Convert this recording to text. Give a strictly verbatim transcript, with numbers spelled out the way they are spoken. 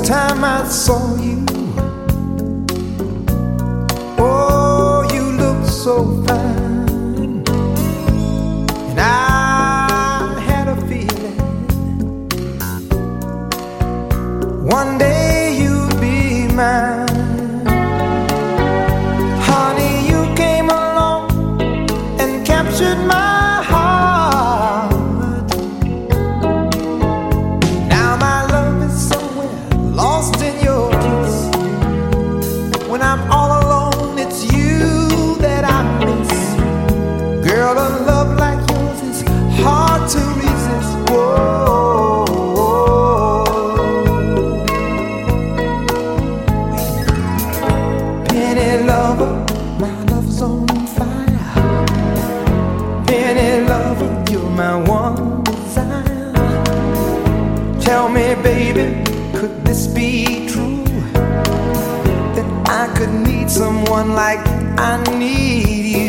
time I saw you, oh, you look so fine, and I had a feeling one day you'd be mine. Honey, you came along and captured my heart. Now my love is somewhere lost in your kiss. When I'm all alone, it's you that I miss. Girl, a love like yours is hard to resist. Whoa, penny lover, my love's on fire. Penny lover, you're my one desire. Tell me, baby, could this be true? That I could need someone like I need you.